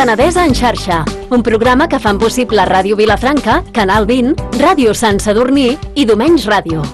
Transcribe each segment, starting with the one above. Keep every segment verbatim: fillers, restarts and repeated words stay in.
Penedesa en xarxa, un programa que fan possible Ràdio Vilafranca, Canal vint, Ràdio Sant Sadurní i Domenys Ràdio.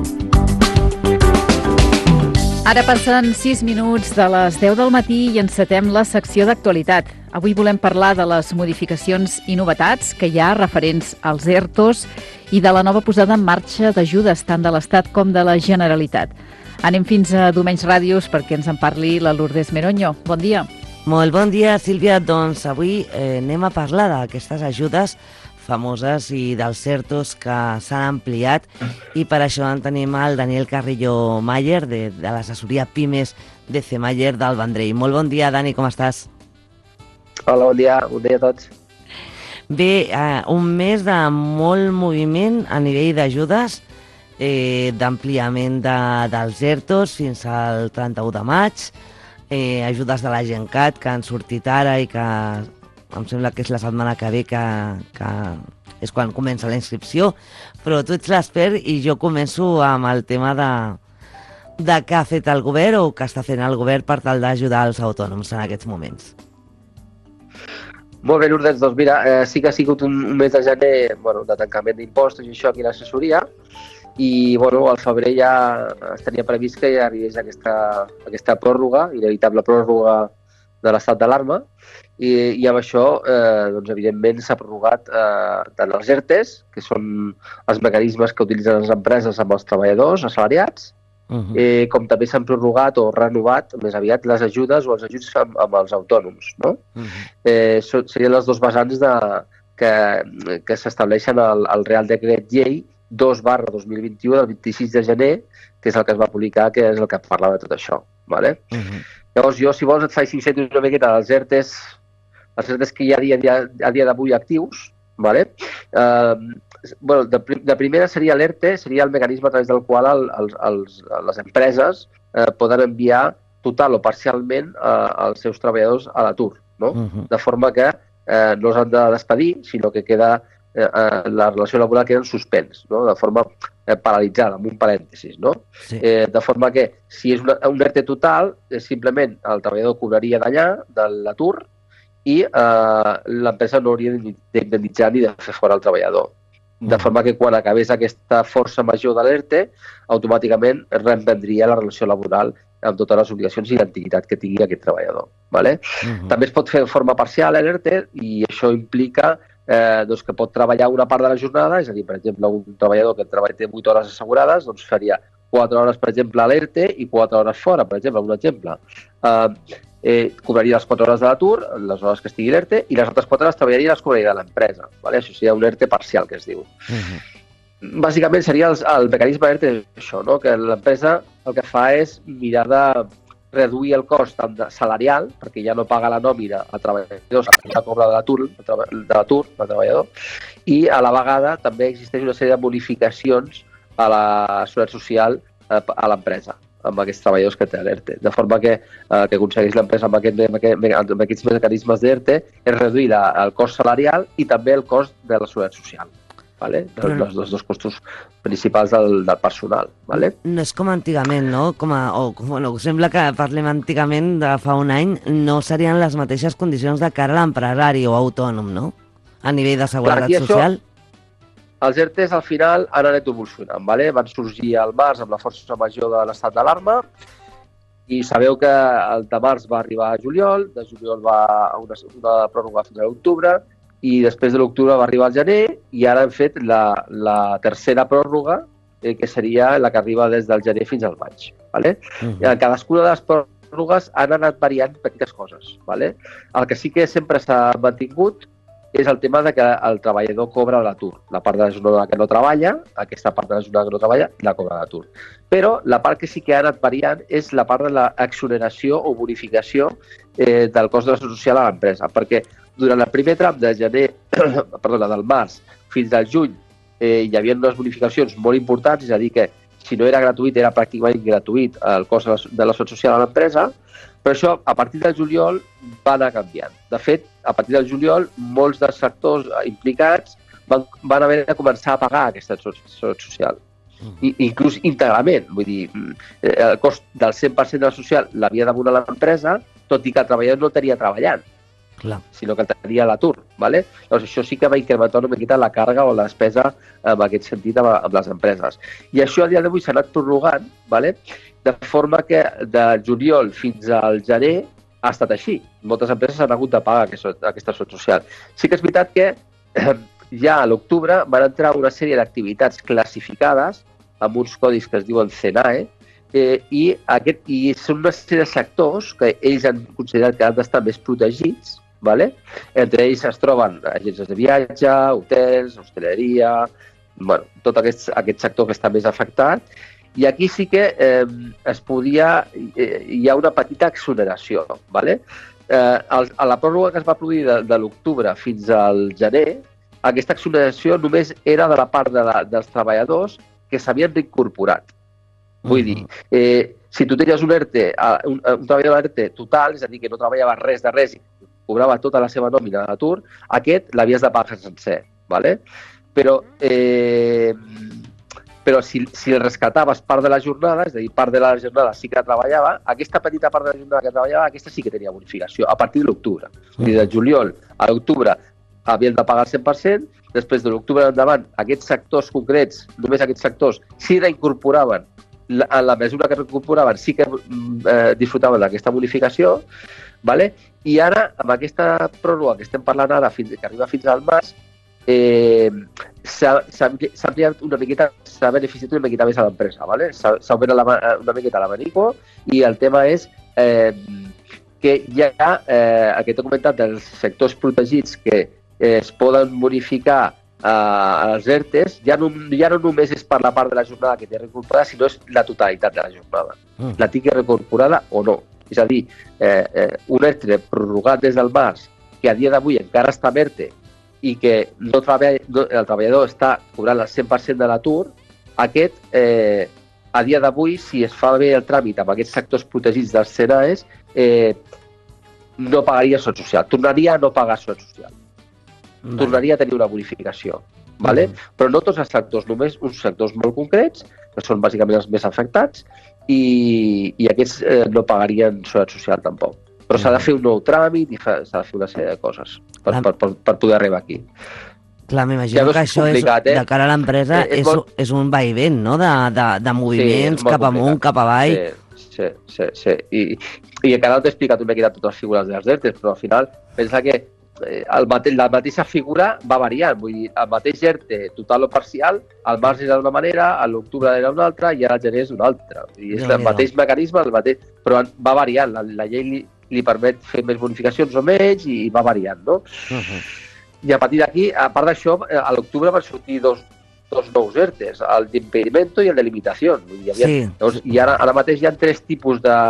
Ara passen sis minuts de les deu del matí i encetem la secció d'actualitat. Avui volem parlar de les modificacions i novetats que hi ha referents als ERTOs i de la nova posada en marxa d'ajudes tant de l'Estat com de la Generalitat. Anem fins a Domenys Ràdios perquè ens en parli la Lourdes Meroño. Bon dia. Molt bon dia, Sílvia. Doncs avui eh, anem a parlar d'aquestes ajudes famoses i dels ERTOs que s'han ampliat i per això en tenim el Daniel Carrillo Mayer de, de l'assessoria Pimes de C. Mayer del Vendrell. Molt bon dia, Dani, com estàs? Hola, bon dia, bon dia a tots. Bé, eh, un mes de molt moviment a nivell d'ajudes, eh, d'ampliament de, dels ERTOs fins al trenta-u de maig, eh, ajudes de la GenCat que han sortit ara i que em sembla que és la setmana que ve que, que és quan comença la inscripció, però tu ets l'expert i jo començo amb el tema de, de què ha fet el govern o què està fent el govern per tal d'ajudar els autònoms en aquests moments. Molt bé, Lourdes, doncs mira, eh, sí que ha sigut un, un mes de gener bueno, de tancament d'impostos i això aquí a l'assessoria i bueno, al febrer ja es tenia previst que ja arribés aquesta, aquesta pròrroga, inevitable pròrroga de l'estat d'alarma i, i amb això, eh, doncs, evidentment, s'ha prorrogat eh, tant els ERTEs, que són els mecanismes que utilitzen les empreses amb els treballadors assalariats, uh-huh. eh, com també s'han prorrogat o renovat més aviat les ajudes o els ajuts amb, amb els autònoms. No? Uh-huh. eh, so, serien les dos vessants de, que, que s'estableixen al, al Real Decret Llei dos barra dos mil vint-i-u del vint-i-sis de gener, que és el que es va publicar, que és el que parlava de tot això. Vale? Uh-huh. Llavors, jo, si vols, et faig cinc cents una miqueta dels ERTEs, els ERTEs que hi ha a dia, a dia d'avui actius. Vale? Eh, bueno, de, de primera seria l'ERTE, seria el mecanisme a través del qual el, els, els, les empreses eh, poden enviar total o parcialment eh, els seus treballadors a l'atur. No? Uh-huh. De forma que eh, no els han de despedir, sinó que queda eh, la relació laboral queda en suspens, no? De forma eh, paralitzada, amb un parèntesis. No? Sí. Eh, de forma que, si és una, un ERTE total, eh, simplement el treballador cobraria d'allà, de l'atur, i eh, l'empresa no hauria d'indemnitzar ni de fer fora el treballador. De forma que quan acabés aquesta força major de l'ERTE, automàticament es reemprendria la relació laboral amb totes les obligacions i l'antiguitat que tingui aquest treballador. Vale? Uh-huh. També es pot fer de forma parcial l'ERTE i això implica eh, doncs que pot treballar una part de la jornada, és a dir, per exemple, un treballador que treballa té vuit hores assegurades, doncs faria quatre hores, per exemple, a l'ERTE i quatre hores fora, per exemple, un exemple. Eh, eh, cobraria les quatre hores de l'atur, les hores que estigui l'ERTE, i les altres quatre hores treballaria i les cobraria de l'empresa. Vale? Això seria un ERTE parcial, que es diu. Uh-huh. Bàsicament seria el, el mecanisme ERTE això, no? Que l'empresa el que fa és mirar de reduir el cost salarial, perquè ja no paga la nòmina a treballadors, la cobra de l'atur, de l'atur, el treballador, i a la vegada també existeix una sèrie de bonificacions a la seguretat social a l'empresa, amb aquests treballadors que té l'ERTE. De forma que el eh, que aconsegueix l'empresa amb, aquest, amb, aquest, amb aquests mecanismes d'ERTE és reduir la, el cost salarial i també el cost de la seguretat social. Vale? Però els dos, dos costos principals del, del personal. Vale? No és com antigament, no? Com a, o, bueno, sembla que parlem antigament de fa un any, no serien les mateixes condicions de cara a l'empresari o autònom, no? A nivell de seguretat Clar, social. Això, els ERTEs al final han anat evolucionant. Vale? Van sorgir al març amb la força major de l'estat d'alarma i sabeu que el de març va arribar a juliol, de juliol va a una, una pròrroga fins a l'octubre, i després de l'octubre va arribar al gener i ara hem fet la, la tercera pròrroga, eh, que seria la que arriba des del gener fins al maig. Vale? Uh-huh. Cadascuna de les pròrrogues han anat variant petites coses. Vale? El que sí que sempre s'ha mantingut és el tema de que el treballador cobra l'atur. La part de la jornada que no treballa, aquesta part de la jornada que no treballa, la cobra l'atur. Però la part que sí que ha anat variant és la part de l'exoneració o bonificació eh, del cost de la seguretat social a l'empresa, perquè durant el primer tram de gener, perdona, del març fins al juny eh, hi havia unes bonificacions molt importants, és a dir que si no era gratuït era pràcticament gratuït el cost de la seguretat social a l'empresa, però això a partir del juliol va anar canviant. De fet, a partir del juliol molts dels sectors implicats van, van haver de començar a pagar aquesta seguretat social. I, inclús íntegrament, vull dir, el cost del cent per cent de la social l'havia d'abonar l'empresa, tot i que el treballador no tenia treballant. Clar. sinó que tenia l'atur. ¿vale? Llavors, això sí que va incrementar una miqueta la càrrega o la despesa en aquest sentit amb, amb les empreses. I això a dia d'avui s'ha anat prorrogant, ¿vale? De forma que de juliol fins al gener ha estat així. Moltes empreses han hagut de pagar aquesta, aquesta sort social. Sí que és veritat que eh, ja a l'octubre van entrar una sèrie d'activitats classificades amb uns codis que es diuen C N A E, eh, i, aquest, i són una sèrie de sectors que ells han considerat que han d'estar més protegits. ¿Vale? Entre ells es troben agències de viatge, hotels, hostaleria, bueno, tot aquest, aquest sector que està més afectat. I aquí sí que eh, es podia, eh, hi ha una petita exoneració. ¿Vale? Eh, el, a la pròrroga que es va produir de, de l'octubre fins al gener, aquesta exoneració només era de la part de la, dels treballadors que s'havien reincorporat. Vull dir, eh, si tu tenies un ERTE, un, un treballador ERTE total, és a dir, que no treballava res de res i cobrava tota la seva nòmina d'atur, aquest l'havies de pagar sencer. ¿Vale? Però, eh, però si, si el rescataves part de la jornada, és a dir, part de la jornada sí que treballava, aquesta petita part de la jornada que treballava, aquesta sí que tenia bonificació, a partir de l'octubre. És a dir, de juliol a l'octubre havien de pagar el cent per cent, després de l'octubre endavant, aquests sectors concrets, només aquests sectors, si reincorporaven, en la mesura que reincorporaven, sí que eh, disfrutaven d'aquesta bonificació, ¿vale? I ara, amb aquesta pròrroga que estem parlant ara, fins, que arriba fins al març, eh, s'ha ampliat una miqueta, s'ha beneficiat una miqueta més a l'empresa, ¿vale? S'ha obert una miqueta l'abanico i el tema és eh, que hi ha, eh, el que t'he comentat, dels sectors protegits que eh, es poden bonificar eh, els ERTEs, ja no, ja no només és per la part de la jornada que té reincorporada, sinó és la totalitat de la jornada. Mm. La tingui reincorporada o no. És a dir, eh, eh, un ERTE prorrogat des del març, que a dia d'avui encara està en ERTE i que no treballa, no, el treballador està cobrant el cent per cent de l'atur, aquest, eh, a dia d'avui, si es fa bé el tràmit amb aquests sectors protegits dels C N A Es, eh, no pagaria sort social. Tornaria a no pagar sort social. Vale. Tornaria a tenir una bonificació. Vale? Mm. Però no tots els sectors, només uns sectors molt concrets, que són bàsicament els més afectats, i, i aquests eh, no pagarien seguretat social tampoc. Però mm. s'ha de fer un nou tràmit i s'ha de fer una sèrie de coses per, per, per, per poder arribar aquí. Clar, m'imagino ja que això és, eh? de cara a l'empresa eh, és, és, molt... és un vaivent, no?, de, de, de moviments sí, cap amunt, cap avall. Sí, sí, sí. sí. I, i encara no t'he explicat una miqueta totes les figures dels ERTEs, però al final pensa que el mate, la mateixa figura va variant, vull dir, el mateix ERTE total o parcial, al març era d'una manera, a l'octubre era una altra i ara al gener és una altra. I és no, el mateix no. mecanisme, el mateix, però va variant, la, la llei li, li permet fer més bonificacions o menys i va variant, no? Uh -huh. I a partir d'aquí, a part d'això, a l'octubre van sortir dos, dos nous ERTEs, el d'impedimento i el de limitació. Hi havia, sí. Llavors, I ara, ara mateix hi ha tres tipus de,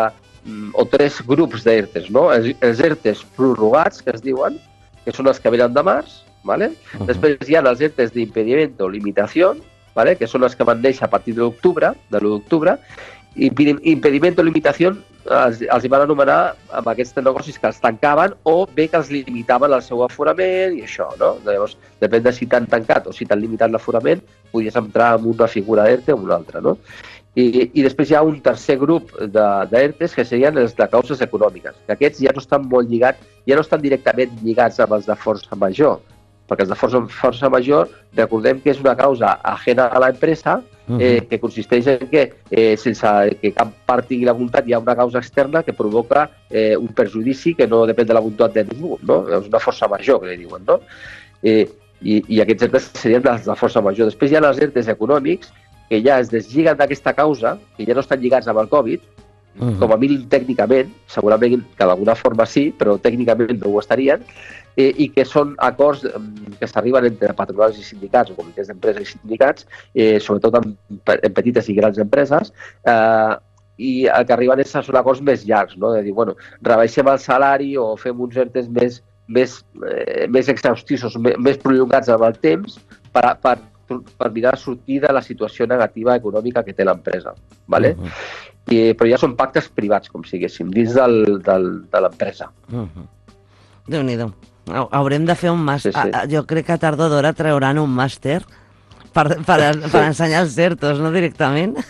o tres grups d'ERTEs, no? Els, els ERTEs prorrogats, que es diuen, que són els que venen de març, ¿vale? Uh -huh. Després hi ha els ERTEs d'impedimento o limitació, ¿vale? Que són els que van néixer a partir de l'octubre, de l'u d'octubre, i impedimento o limitació els, els hi van anomenar amb aquests negocis que els tancaven o bé que els limitaven el seu aforament i això, no? Llavors, depèn de si t'han tancat o si t'han limitat l'aforament, podies entrar en una figura d'ERTE o una altra, no? I, i després hi ha un tercer grup d'ERTEs que serien els de causes econòmiques, que aquests ja no estan molt lligats, ja no estan directament lligats amb els de força major, perquè els de força, força major, recordem que és una causa ajena a l'empresa, eh, que consisteix en que eh, sense que cap part tingui la voluntat hi ha una causa externa que provoca eh, un perjudici que no depèn de la voluntat de ningú, no? És una força major, que li diuen, no? Eh, i, i aquests ERTEs serien els de força major. Després hi ha els ERTEs econòmics, que ja es deslliguen d'aquesta causa, que ja no estan lligats amb el Covid, uh-huh. com a mínim tècnicament, segurament que d'alguna forma sí, però tècnicament no ho estarien, eh, i que són acords que s'arriben entre patronals i sindicats o comitès d'empreses i sindicats, eh, sobretot en, en petites i grans empreses, eh, i el que arriben és, són acords més llargs, no? De dir, bueno, rebaixem el salari o fem uns ERTEs més, més, eh, més exhaustissos, més, més prolongats amb el temps, per, per per mirar de sortir de la situació negativa econòmica que té l'empresa, ¿vale? Uh -huh. I, però ja són pactes privats, com siguéssim, dins del, del, de l'empresa. Uh -huh. Déu-n'hi-do. Haurem de fer un màster. Sí, sí. Jo crec que a tardor d'hora trauran un màster per, per, sí. per ensenyar els ERTOs, no directament?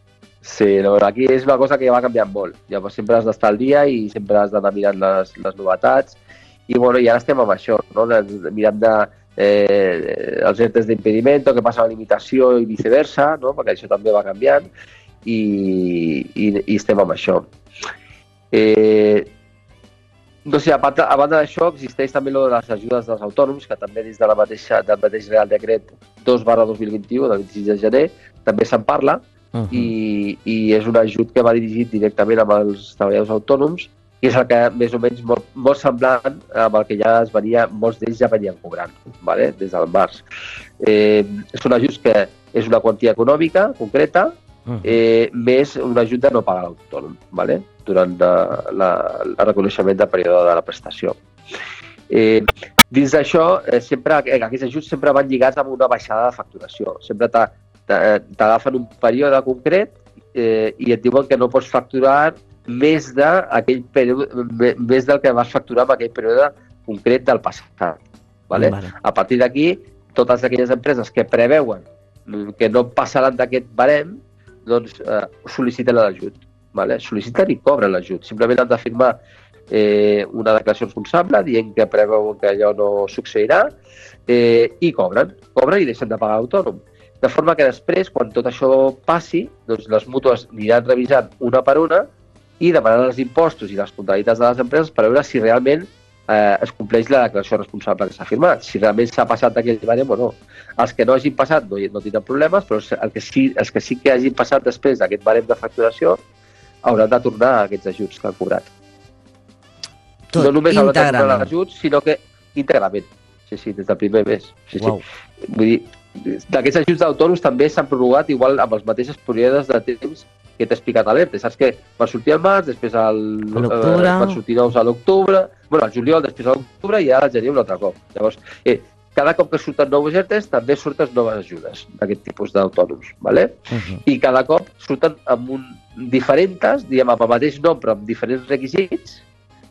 Sí, no, aquí és una cosa que va canviant molt. Llavors sempre has d'estar al dia i sempre has d'anar mirant les, les novetats i, bueno, i ara estem amb això, no? De, de, mirant de, eh, els ERTEs d'impedimento, què passa amb la limitació i viceversa, no? Perquè això també va canviant, i, i, i estem amb això. Eh, no sé, a banda, a banda d'això, existeix també lo de les ajudes dels autònoms, que també des de la mateixa, del mateix Real Decret dos barra dos mil vint-i-u, del vint-i-sis de gener, també se'n parla, uh -huh. i, i és un ajut que va dirigit directament amb els treballadors autònoms, i és el que més o menys molt, molt semblant amb el que ja es venia, molts d'ells ja venien cobrant, ¿vale? Des del març. Eh, són ajuts que és una quantia econòmica concreta, eh, més un ajut de no pagar l'autònom, ¿vale? Durant la, la, el reconeixement del període de la prestació. Eh, dins d'això, eh, sempre, aquests ajuts sempre van lligats amb una baixada de facturació. Sempre t'agafen un període concret eh, i et diuen que no pots facturar més, de aquell període, més del que vas facturar en aquell període concret del passat. ¿Vale? Vale. A partir d'aquí, totes aquelles empreses que preveuen que no passaran d'aquest barem, doncs eh, sol·liciten l'ajut. Vale? Sol·liciten i cobren l'ajut. Simplement han de firmar eh, una declaració responsable dient que preveuen que allò no succeirà eh, i cobren. Cobren i deixen de pagar autònom. De forma que després, quan tot això passi, doncs les mútues aniran revisant una per una i demanaran els impostos i les comptabilitats de les empreses per veure si realment eh, es compleix la declaració responsable que s'ha firmat, si realment s'ha passat d'aquell barem o no. Els que no hagin passat no, no tindran problemes, però el que sí, els que sí que hagin passat després d'aquest barem de facturació hauran de tornar aquests ajuts que han cobrat. Tot, no només hauran de tornar l'ajuts, sinó que íntegrament. Sí, sí, des del primer mes. Sí, wow. sí. Vull dir, d'aquests ajuts d'autònoms també s'han prorrogat igual amb els mateixos períodes de temps que t'he explicat a l'E R T E. Saps que van sortir al març, després al, eh, van sortir nous a l'octubre, bueno, al juliol, després a l'octubre i ara al gener un altre cop. Llavors, eh, cada cop que surten nous E R T Es també surten noves ajudes d'aquest tipus d'autònoms, ¿vale? Uh-huh. I cada cop surten amb un, diferents, diguem, amb el mateix nom però amb diferents requisits,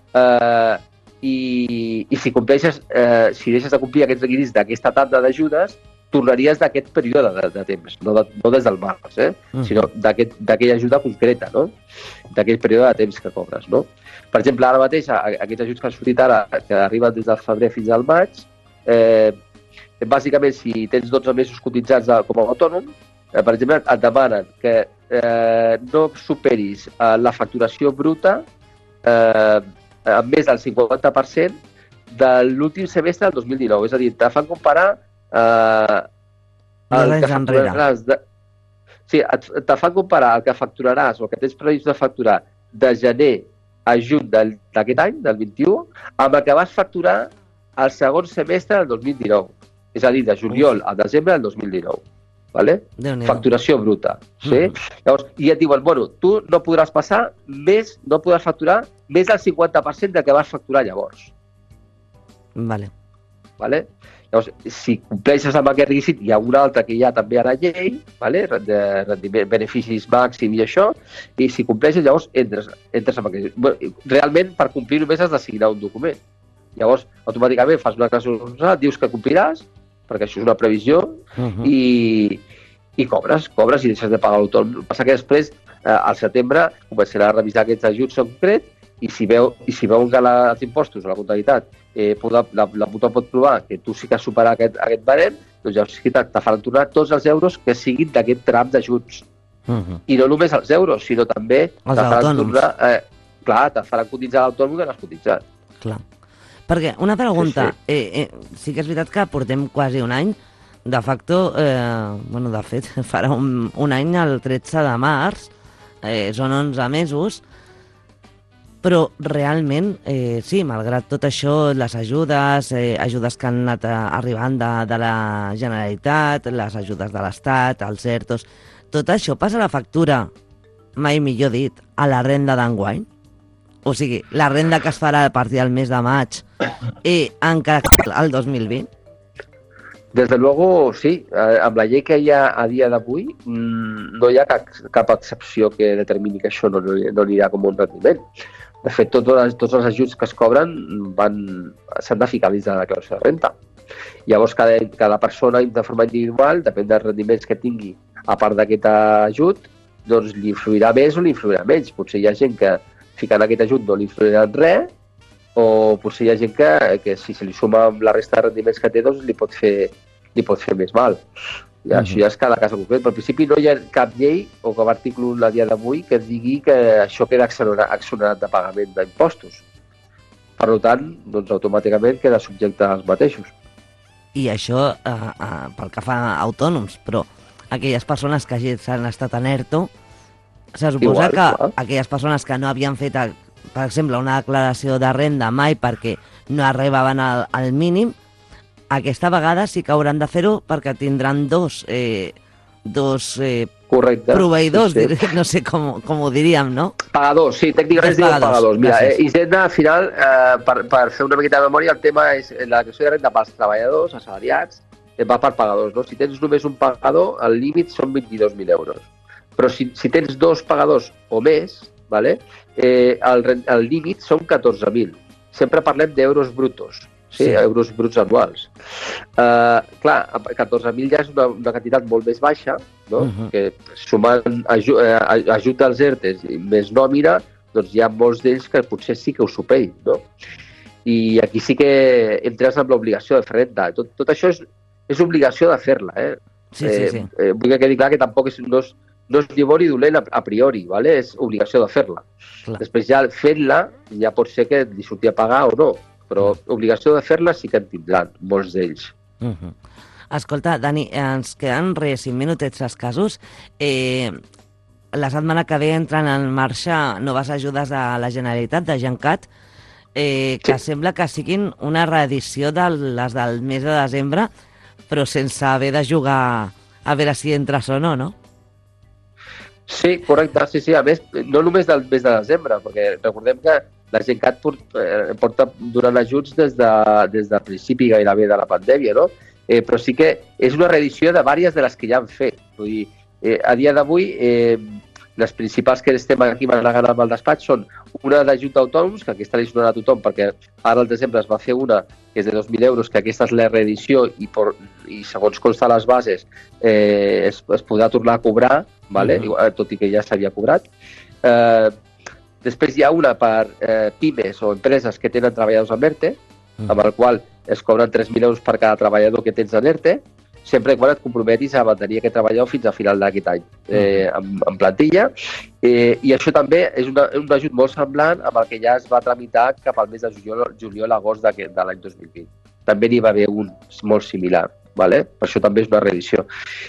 eh, i, i si compleixes, eh, si deixes de complir aquests requisits d'aquesta tanda d'ajudes, tornaries d'aquest període de, de temps, no, de, no des del març, eh? Uh-huh. Sinó d'aquella ajuda concreta, no? D'aquell període de temps que cobres, no? Per exemple, ara mateix, aquests ajuts que han sortit ara, que arriben des del febrer fins al maig, eh, bàsicament, si tens dotze mesos cotitzats com a autònom, eh, per exemple, et demanen que eh, no superis eh, la facturació bruta eh, amb més del cinquanta per cent de l'últim semestre del dos mil dinou. És a dir, te fan comparar eh, el que facturaràs de... Sí, te fan comparar el que facturaràs o el que tens previst de facturar de gener a juny d'aquest any, del vint-i-u, amb el que vas facturar al segon semestre del dos mil dinou. És a dir, de juliol a desembre del dos mil dinou. ¿Vale? Facturació bruta. Sí? Mm-hmm. Llavors, i et diuen, bueno, tu no podràs passar més, no podràs facturar més del cinquanta per cent del que vas facturar llavors. Vale. Vale? Llavors, si compleixes amb aquest requisit, hi ha un altre que hi ha també a la llei, vale? De rendiment, beneficis màxim i això, i si compleixes, llavors entres, entres amb aquest. Bueno, realment, per complir només has de signar un document. Llavors, automàticament fas una declaració, dius que compliràs, perquè això és una previsió, uh-huh. i, i cobres, cobres i deixes de pagar l'autònom. El que passa que després, eh, al setembre, començarà a revisar aquests ajuts en concret, i si veu, i si veuen que la, els impostos o la comptabilitat eh, la, la, la mútua pot provar que tu sí que has superat aquest, aquest barem, doncs ja sí que te, te faran tornar tots els euros que siguin d'aquest tram d'ajuts. Uh-huh. I no només els euros, sinó també els te faran autònoms. tornar, eh, clar, te faran cotitzar l'autònom que no has cotitzat. Clar. Perquè, una pregunta, sí, sí. Eh, eh, sí que és veritat que portem quasi un any, de facto, eh, bueno, de fet, farà un, un any el tretze de març, eh, són onze mesos, però realment, eh, sí, malgrat tot això, les ajudes, eh, ajudes que han anat arribant de, de la Generalitat, les ajudes de l'Estat, els ERTOs, tot això passa a la factura, mai millor dit, a la renda d'enguany? O sigui, la renda que es farà a partir del mes de maig i encara al dos mil vint? Des de luego, sí. Amb la llei que hi ha a dia d'avui no hi ha cap, cap excepció que determini que això no, no anirà com un rendiment. De fet, tots els, tots els ajuts que es cobren s'han de ficar dins de la declaració de renta. Llavors, cada, cada persona de forma individual, depèn dels rendiments que tingui a part d'aquest ajut, doncs li influirà més o li influirà menys. Potser hi ha gent que ficant aquest ajut no li influirà en res, o potser hi ha gent que, que si se li suma amb la resta de rendiments que té, doncs li pot fer, li pot fer més mal. Ja, uh -huh. Això ja és cada cas en concret. Però al principi no hi ha cap llei o cap article a dia d'avui que digui que això queda exonerat de pagament d'impostos. Per tant, doncs, automàticament queda subjecte als mateixos. I això eh, eh, pel que fa a autònoms, però aquelles persones que han estat en ERTO, se suposa Igual, que clar. aquelles persones que no havien fet, per exemple, una declaració de renda mai perquè no arribaven al, al mínim, aquesta vegada sí que hauran de fer-ho perquè tindran dos, eh, dos eh, Correcte. proveïdors, sí, sí. no sé com, com ho diríem, no? Pagadors, sí, tècnicament es diuen pagadors. pagadors. Mira, eh, Hisenda, al final, eh, per, per fer una miqueta de memòria, el tema és la declaració de renda pels treballadors, assalariats, eh, va per pagadors. No? Si tens només un pagador, el límit són vint-i-dos mil euros. Però si, si tens dos pagadors o més, vale, eh, el, el límit són catorze mil. Sempre parlem d'euros brutos. Sí, sí, euros bruts anuals. Uh, clar, catorze mil ja és una, una quantitat molt més baixa, no? Uh -huh. Que sumant aju eh, ajut dels ERTEs i més nòmina, doncs hi ha molts d'ells que potser sí que ho superin, no? I aquí sí que entres amb l'obligació de fer renda. Tot, tot això és, és obligació de fer-la, eh? Sí, sí, sí. Eh, eh, vull que quedi clar que tampoc és, no és, no és ni bo ni dolent a, a priori, ¿vale? És obligació de fer-la. Després ja fent-la ja pot ser que li surti a pagar o no, però obligació de fer-la sí que en tindran, molts d'ells. Uh -huh. Escolta, Dani, ens queden res cinc minutets escassos. Eh, la setmana que ve entren en marxa noves ajudes de la Generalitat, de GenCat, eh, que sí. sembla que siguin una reedició de les del mes de desembre, però sense haver de jugar a veure si entres o no, no? Sí, correcte, sí, sí. A més, no només del mes de desembre, perquè recordem que la GenCat porta donant ajuts des de, des del principi gairebé de la pandèmia, no? Eh, però sí que és una reedició de diverses de les que ja han fet. Vull dir, eh, a dia d'avui, eh, les principals que estem aquí manegant amb el despatx són una d'ajut d'autònoms, que aquesta li sonarà a tothom, perquè ara al desembre es va fer una que és de dos mil euros, que aquesta és la reedició i, por, i segons consta les bases eh, es, es podrà tornar a cobrar, vale? Uh-huh. Tot i que ja s'havia cobrat. Eh, Després hi ha una per eh, pimes o empreses que tenen treballadors en ERTE, mm. amb el qual es cobren tres mil euros per cada treballador que tens en ERTE, sempre que quan et comprometis a mantenir aquest treballador fins a final d'aquest any, eh, en, en plantilla. Eh, I això també és una, un ajut molt semblant amb el que ja es va tramitar cap al mes de juliol, juliol-agost de l'any dos mil vint. També n'hi va haver un molt similar. Vale? Per això també és una reedició.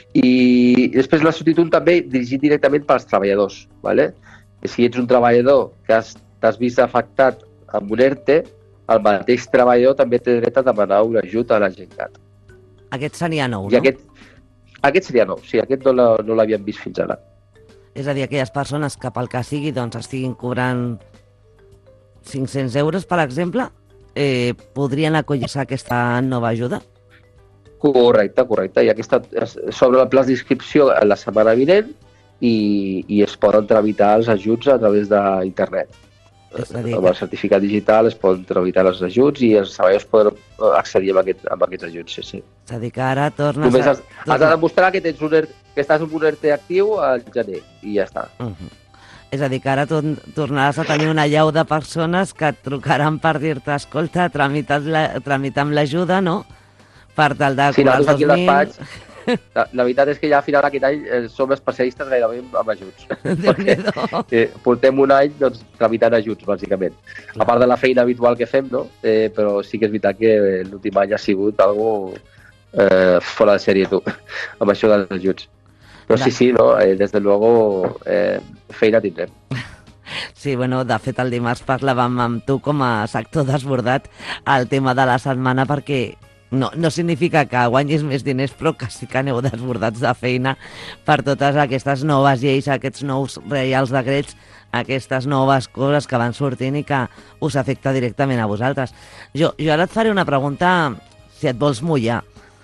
I després la substitut també dirigit directament pels treballadors. Vale? Si ets un treballador que t'has vist afectat amb un ERTE, el mateix treballador també té dret a demanar un ajut a la GenCat. Aquest seria nou, I no? Aquest, aquest seria nou, sí, aquest no l'havíem vist fins ara. És a dir, aquelles persones que pel que sigui doncs estiguin cobrant cinc-cents euros, per exemple, eh, podrien acollir-se a aquesta nova ajuda? Correcte, correcte. I aquesta s'obre el pla d'inscripció la setmana vinent, I, i es poden tramitar els ajuts a través d'internet. Amb el certificat digital es poden tramitar els ajuts i els treballadors poden accedir a, aquest, a aquests ajuts, sí, sí. És a dir, que ara tornes Només has, a... has de demostrar que, tens un ERTE, que estàs en un ERTE actiu al gener i ja està. Uh -huh. És a dir, que ara tornaràs a tenir una llau de persones que et trucaran per dir-te, escolta, tramita amb l'ajuda, no? Per tal de sí, cobrar els dos mil... La, la veritat és que ja a final d'aquest any eh, som especialistes gairebé en ajuts. Perquè eh, portem un any doncs, tramitant ajuts, bàsicament. Clar. A part de la feina habitual que fem, no? Eh, però sí que és veritat que l'últim any ha sigut algo eh, fora de sèrie, tu, amb això dels ajuts. Però sí, sí, no? Eh, des de luego eh, feina tindrem. Sí, bueno, de fet el dimarts parlàvem amb tu com a sector desbordat el tema de la setmana perquè No, no significa que guanyis més diners, però que sí que aneu desbordats de feina per totes aquestes noves lleis, aquests nous reials decrets, aquestes noves coses que van sortint i que us afecta directament a vosaltres. Jo, jo ara et faré una pregunta, si et vols mullar.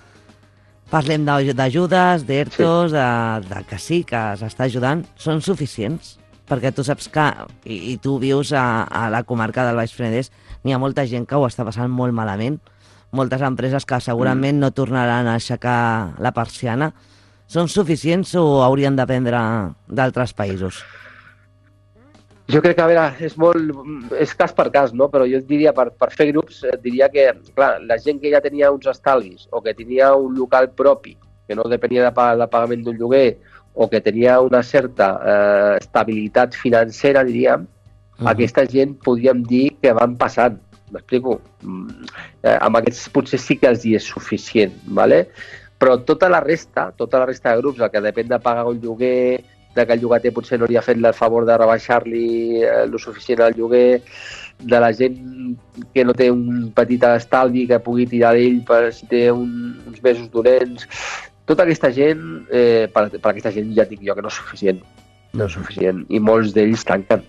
Parlem d'ajudes, d'ERTOs, de, de que sí, que s'està ajudant. Són suficients? Perquè tu saps que, i, i tu vius a, a la comarca del Baix Penedès, n'hi ha molta gent que ho està passant molt malament, moltes empreses que segurament no tornaran a aixecar la persiana. Són suficients o haurien d'aprendre d'altres països? Jo crec que, a veure, és molt... és cas per cas, no? Però jo et diria, per, per fer grups, et diria que, clar, la gent que ja tenia uns estalvis o que tenia un local propi, que no depenia de, de pagament d'un lloguer, o que tenia una certa eh, estabilitat financera, diríem, uh-huh. aquesta gent podríem dir que van passant. M'explico? Eh, amb aquests potser sí que els hi és suficient, ¿vale? Però tota la resta, tota la resta de grups, el que depèn de pagar un lloguer, de que el llogater potser no li ha fet el favor de rebaixar-li el suficient al lloguer, de la gent que no té un petit estalvi que pugui tirar d'ell per si té un, uns mesos dolents. Tota aquesta gent, eh, per, per aquesta gent ja dic jo que no és suficient, no és suficient, i molts d'ells tanquen.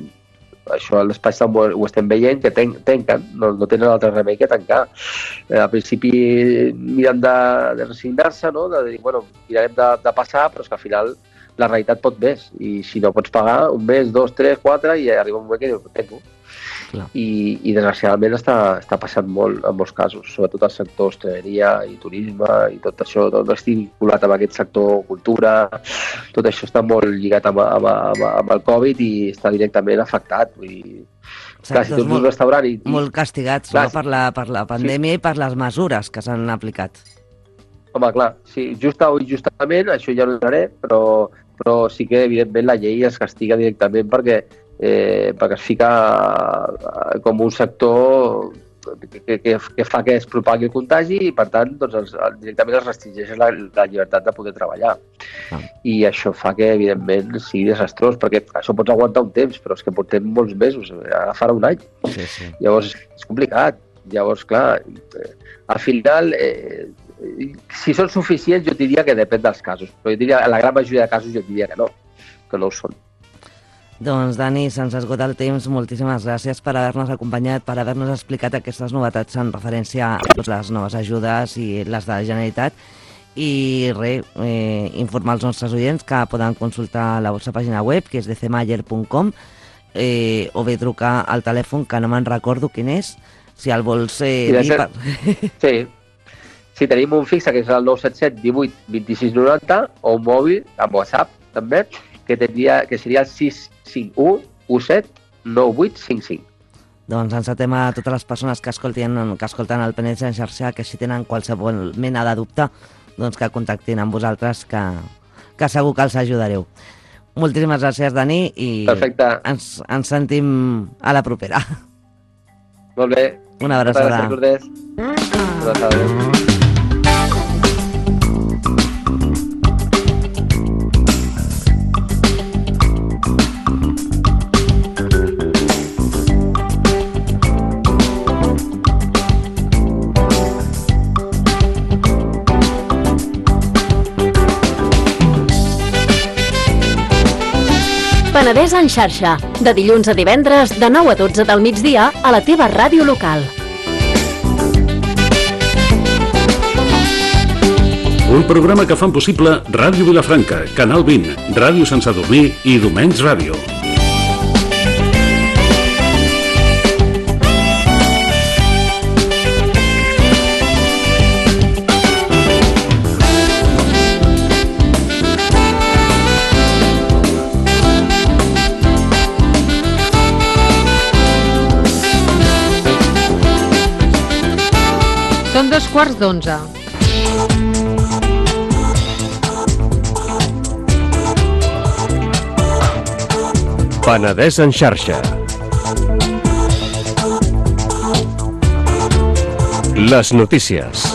Això al despatx ho estem veient, que ten, tanquen, no, no tenen altre remei que tancar. Eh, al principi miren de, de resignar-se, no? De dir, bueno, mirarem de, de passar, però és que al final la realitat pot més, i si no pots pagar un mes, dos, tres, quatre, i arriba un moment que dius, tengo. I, i desgraciadament està, està passant molt en molts casos, sobretot al sector hostaleria i turisme i tot això, tot estic vinculat amb aquest sector cultura, tot això està molt lligat amb, amb, amb, amb el Covid i està directament afectat. Vull dir, clar, si tu ets un restaurant... I, i... Molt castigats, clar, no? per, la, per la pandèmia sí. i per les mesures que s'han aplicat. Home, clar, sí, just o injustament, això ja no ho diré, però, però sí que evidentment la llei es castiga directament perquè Eh, perquè es fica com un sector que, que, que fa que es propagui el contagi i, per tant, doncs, els, directament es restringeix la, la llibertat de poder treballar. Ah. I això fa que, evidentment, sigui desastrós, perquè això pots aguantar un temps, però és que portem molts mesos, ara farà un any. Sí, sí. Llavors, és complicat. Llavors, clar, eh, al final... Eh, si són suficients, jo diria que depèn dels casos, però jo diria, en la gran majoria de casos jo diria que no, que no ho són. Doncs, Dani, se'ns esgota el temps. Moltíssimes gràcies per haver-nos acompanyat, per haver-nos explicat aquestes novetats en referència a les noves ajudes i les de la Generalitat. I res, eh, informar els nostres oients que poden consultar la vostra pàgina web, que és d c mayer punt com, eh, o bé trucar al telèfon, que no me'n recordo quin és, si el vols eh, dir... Per... Sí. Sí, tenim un fixe, que és el nou set set divuit vint-i-sis noranta, o un mòbil, amb WhatsApp, també, que, tindria, que seria el sis cinc u u set nou vuit cinc cinc. Doncs encetem a totes les persones que escolten, que escolten el Penedès en xarxa, que si tenen qualsevol mena de dubte, doncs que contactin amb vosaltres, que, que segur que els ajudareu. Moltíssimes gràcies, Dani, i Perfecte. Ens, ens sentim a la propera. Molt bé. Una abraçada. Una abraçada. Penedès en xarxa, de dilluns a divendres, de nou a dotze del migdia, a la teva ràdio local. Un programa que fan possible Ràdio Vilafranca, Canal vint, Ràdio Sant Sadurní i Domens Ràdio. Són dos quarts d'onze. Penedès en xarxa. Les notícies.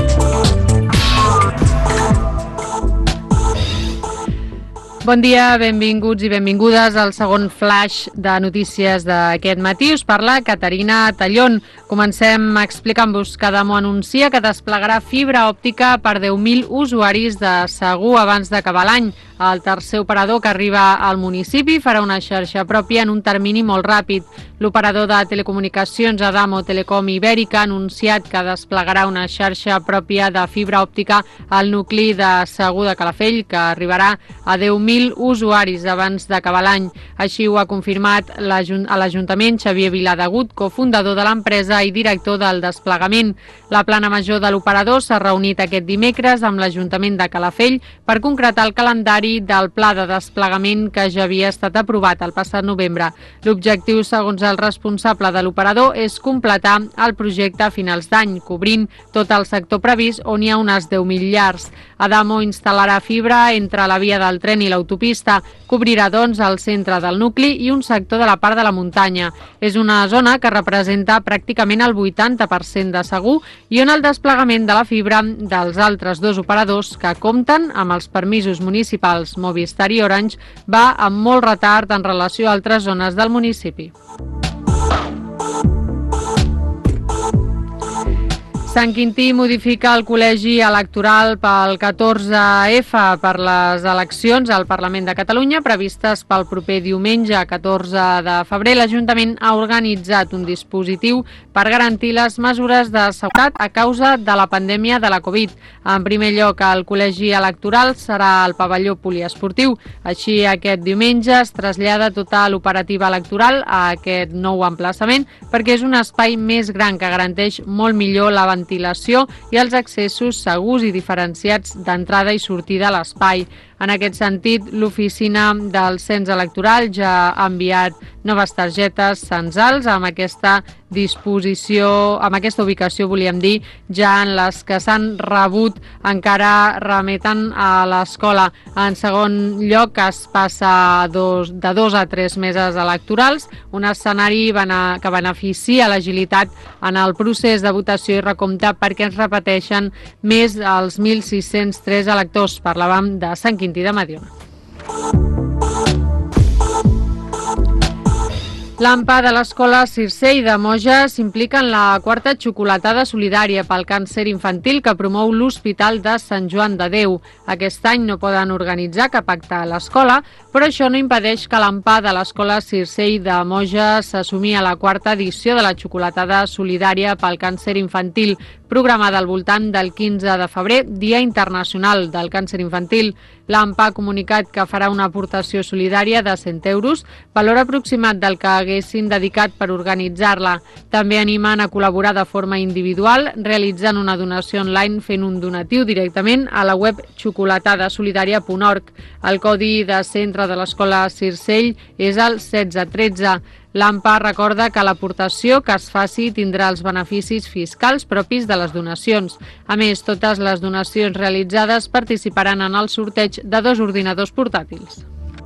Bon dia, benvinguts i benvingudes al segon flash de notícies d'aquest matí. Us parla Caterina Tallón. Comencem explicant-vos que Adamo anuncia que desplegarà fibra òptica per deu mil usuaris de Segur abans d'acabar l'any. El tercer operador que arriba al municipi farà una xarxa pròpia en un termini molt ràpid. L'operador de telecomunicacions Adamo Telecom Ibèrica ha anunciat que desplegarà una xarxa pròpia de fibra òptica al nucli de Segur de Calafell, que arribarà a deu mil usuaris abans d'acabar l'any. Així ho ha confirmat a l'Ajuntament Xavier Viladegut, cofundador de l'empresa i director del desplegament. La plana major de l'operador s'ha reunit aquest dimecres amb l'Ajuntament de Calafell per concretar el calendari calendari del pla de desplegament que ja havia estat aprovat el passat novembre. L'objectiu, segons el responsable de l'operador, és completar el projecte a finals d'any, cobrint tot el sector previst on hi ha unes deu mil llars. Adamo instal·larà fibra entre la via del tren i l'autopista, cobrirà doncs el centre del nucli i un sector de la part de la muntanya. És una zona que representa pràcticament el vuitanta per cent de segur i on el desplegament de la fibra dels altres dos operadors que compten amb els permisos municipals Movistar i Orange va amb molt retard en relació a altres zones del municipi. Sant Quintí modifica el col·legi electoral pel catorze efa per les eleccions al Parlament de Catalunya previstes pel proper diumenge, catorze de febrer. L'Ajuntament ha organitzat un dispositiu per garantir les mesures de seguretat a causa de la pandèmia de la Covid. En primer lloc, el col·legi electoral serà al pavelló poliesportiu. Així, aquest diumenge es trasllada tota l'operativa electoral a aquest nou emplaçament perquè és un espai més gran que garanteix molt millor la ventilació i els accessos segurs i diferenciats d'entrada i sortida a l'espai. En aquest sentit, l'oficina del cens electoral ja ha enviat noves targetes censals amb aquesta disposició, amb aquesta ubicació, volíem dir, ja en les que s'han rebut encara remeten a l'escola. En segon lloc, es passa dos, de dos a tres meses electorals, un escenari que beneficia l'agilitat en el procés de votació i recompte perquè ens repeteixen més els mil sis-cents tres electors. Parlàvem de Sant Quintí de Mediona. L'A M P A de l'Escola Circell de Moja s'implica en la quarta xocolatada solidària pel càncer infantil que promou l'Hospital de Sant Joan de Déu. Aquest any no poden organitzar cap acte a l'escola, però això no impedeix que l'A M P A de l'Escola Circell de Moja s'assumi a la quarta edició de la xocolatada solidària pel càncer infantil, programada al voltant del quinze de febrer, Dia Internacional del Càncer Infantil. L'A M P A ha comunicat que farà una aportació solidària de cent euros, valor aproximat del que haguessin dedicat per organitzar-la. També animen a col·laborar de forma individual, realitzant una donació online fent un donatiu directament a la web xocolatada solidària punt org. El codi de centre de l'Escola Circell és el setze tretze. L'A M P A recorda que l'aportació que es faci tindrà els beneficis fiscals propis de les donacions. A més, totes les donacions realitzades participaran en el sorteig de dos ordinadors portàtils.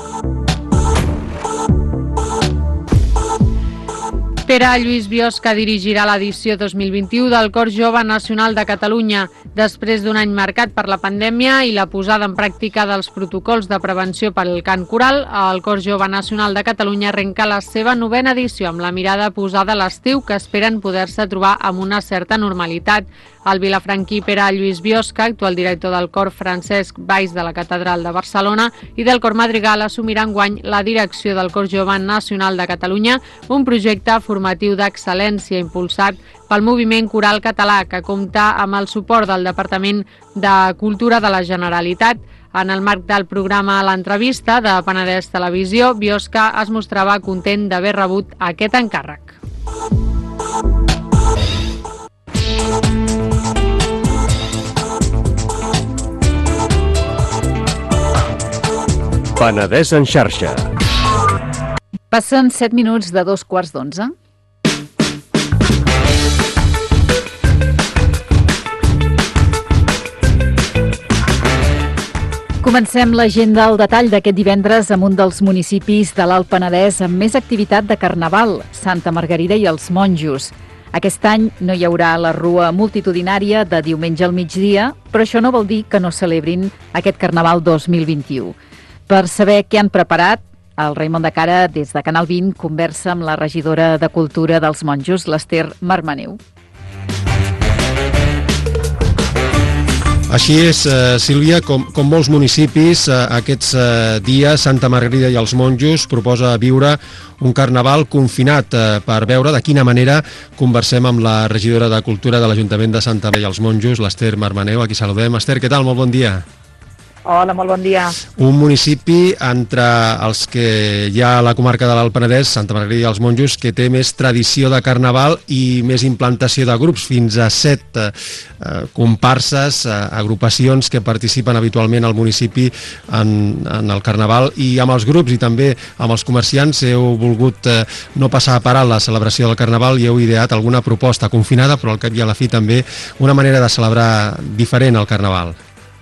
Pere Lluís Biosca dirigirà l'edició dos mil vint-i-u del Cor Jove Nacional de Catalunya. Després d'un any marcat per la pandèmia i la posada en pràctica dels protocols de prevenció per al cant coral, el Cor Jove Nacional de Catalunya arrenca la seva novena edició amb la mirada posada a l'estiu que esperen poder-se trobar amb una certa normalitat. El vilafranquí Pere Lluís Biosca, actual director del Cor Francesc Valls de la Catedral de Barcelona i del Cor Madrigal, assumirà enguany la direcció del Cor Jove Nacional de Catalunya, un projecte formatiu d'excel·lència impulsat pel moviment coral català que compta amb el suport del Departament de Cultura de la Generalitat. En el marc del programa L'Entrevista de Penedès Televisió, Biosca es mostrava content d'haver rebut aquest encàrrec. Penedès en xarxa. Passen set minuts de dos quarts d'onze. Comencem l'agenda al detall d'aquest divendres amb un dels municipis de l'Alt Penedès amb més activitat de Carnaval, Santa Margarida i els Monjos. Aquest any no hi haurà la rua multitudinària de diumenge al migdia, però això no vol dir que no celebrin aquest Carnaval dos mil vint-i-u. Per saber què han preparat, el Raimon de Cara, des de Canal vint, conversa amb la regidora de Cultura dels Monjos, l'Ester Marmaneu. Així és, eh, Sílvia, com, com molts municipis, eh, aquests eh, dies Santa Margarida i els Monjos proposa viure un carnaval confinat. Eh, per veure de quina manera conversem amb la regidora de Cultura de l'Ajuntament de Santa Margarida i els Monjos, l'Ester Marmaneu, a qui saludem. Ester, què tal? Molt bon dia. Hola, molt bon dia. Un municipi entre els que hi ha a la comarca de l'Alt Penedès, Santa Margarida i els Monjos, que té més tradició de carnaval i més implantació de grups, fins a set eh, comparses, eh, agrupacions que participen habitualment al municipi en, en el carnaval, i amb els grups i també amb els comerciants heu volgut eh, no passar a parar la celebració del carnaval i heu ideat alguna proposta confinada, però al cap i a la fi també una manera de celebrar diferent el carnaval.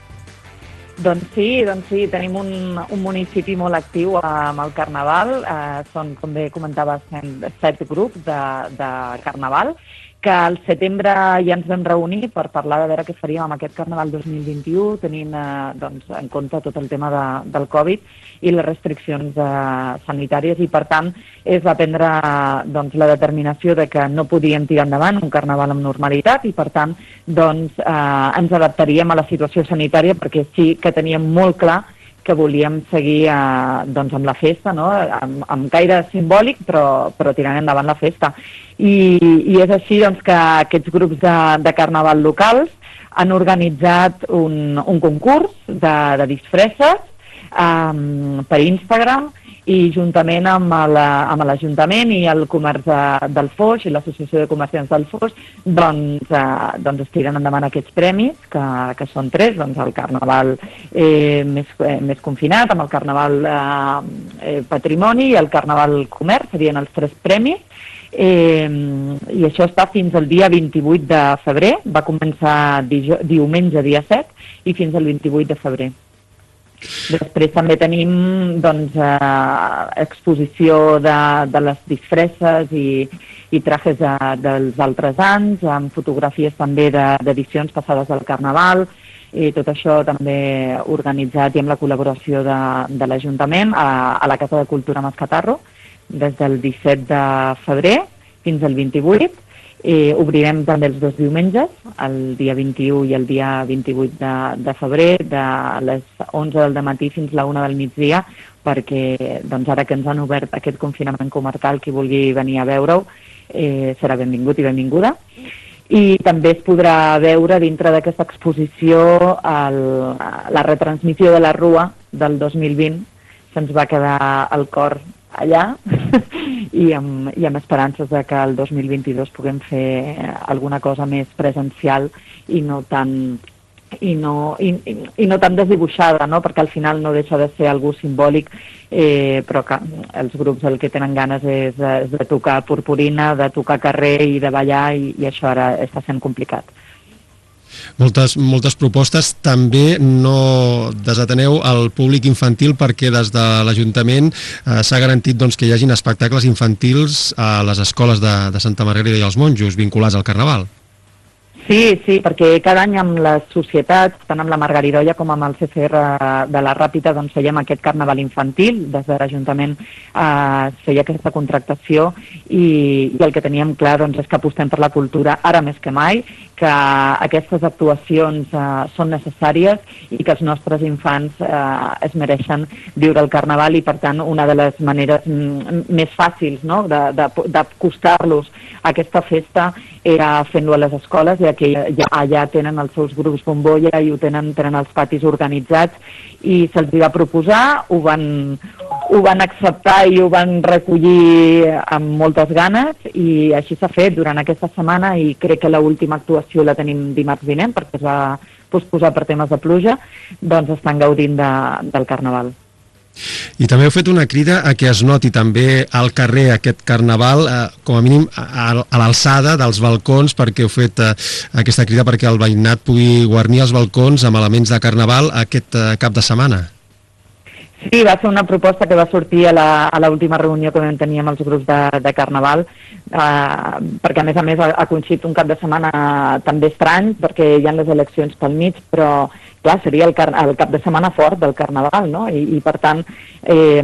Doncs sí, doncs sí, tenim un, un municipi molt actiu amb el carnaval, eh, són, com bé comentava, set grups de, de carnaval, que al setembre ja ens vam reunir per parlar de veure què faríem amb aquest carnaval dos mil vint-i-u, tenint eh, doncs, en compte tot el tema de, del Covid i les restriccions eh, sanitàries, i per tant es va prendre doncs, la determinació de que no podíem tirar endavant un carnaval amb normalitat, i per tant doncs, eh, ens adaptaríem a la situació sanitària, perquè sí que teníem molt clar que volíem seguir eh, doncs amb la festa, no? amb, amb caire simbòlic, però, però tirant endavant la festa. I, i és així doncs, que aquests grups de, de carnaval locals han organitzat un, un concurs de, de disfresses um, per Instagram, i juntament amb l'Ajuntament i el Comerç de, del Foix i l'Associació de Comerciants del Foix, doncs, eh, doncs es tiren endavant aquests premis, que, que són tres, doncs el Carnaval eh, més, eh, més confinat, amb el Carnaval eh, eh, Patrimoni i el Carnaval Comerç, serien els tres premis. Eh, i això està fins al dia vint-i-vuit de febrer, va començar diumenge dia set i fins al vint-i-vuit de febrer. Després també tenim doncs, eh, exposició de, de les disfresses i, i trajes de, dels altres anys, amb fotografies també d'edicions passades del Carnaval, i tot això també organitzat i amb la col·laboració de, de l'Ajuntament a, a la Casa de Cultura Mascatarro, des del disset de febrer fins al vint-i-vuit. Eh, obrirem també els dos diumenges, el dia vint-i-u i el dia vint-i-vuit de, de febrer, de les onze del matí fins la una del migdia, perquè doncs, ara que ens han obert aquest confinament comarcal, qui vulgui venir a veure-ho eh, serà benvingut i benvinguda. I també es podrà veure dintre d'aquesta exposició el, la retransmissió de la Rua del dos mil vint. Se'ns va quedar el cor allà i amb, i amb esperances de que el dos mil vint-i-dos puguem fer alguna cosa més presencial i no tan, i no, i, i no tan desdibuixada, no? Perquè al final no deixa de ser algú simbòlic, eh, però que els grups el que tenen ganes és, és de tocar purpurina, de tocar carrer i de ballar, i, i això ara està sent complicat. Moltes, moltes propostes. També no desateneu el públic infantil, perquè des de l'Ajuntament eh, s'ha garantit doncs, que hi hagin espectacles infantils a les escoles de, de Santa Margarida i els Monjos vinculats al Carnaval. Sí, sí, perquè cada any amb les societats, tant amb la Margaridoia com amb el C C R de la Ràpita, doncs fèiem aquest carnaval infantil. Des de l'Ajuntament eh, feia aquesta contractació, i, i el que teníem clar doncs, és que apostem per la cultura ara més que mai, que aquestes actuacions eh, són necessàries i que els nostres infants eh, es mereixen viure el carnaval, i per tant una de les maneres més fàcils, no?, d'acostar-los a aquesta festa era fent-ho a les escoles, ja que ja, allà tenen els seus grups bombolla i ho tenen, tenen els patis organitzats, i se'ls va proposar, ho van, ho van acceptar i ho van recollir amb moltes ganes, i així s'ha fet durant aquesta setmana, i crec que l'última actuació la tenim dimarts vinent, perquè es va posposar per temes de pluja. Doncs estan gaudint de, del Carnaval. I també heu fet una crida a que es noti també al carrer aquest Carnaval, eh, com a mínim a, a l'alçada dels balcons, perquè heu fet eh, aquesta crida perquè el veïnat pugui guarnir els balcons amb elements de Carnaval aquest eh, cap de setmana. Sí, va ser una proposta que va sortir a l'última reunió que vam tenir amb els grups de, de Carnaval, eh, perquè a més a més ha, ha coincidit un cap de setmana també estrany, perquè hi ha les eleccions pel mig, però clar, seria el, car el cap de setmana fort del Carnaval, no? I, i per tant, eh,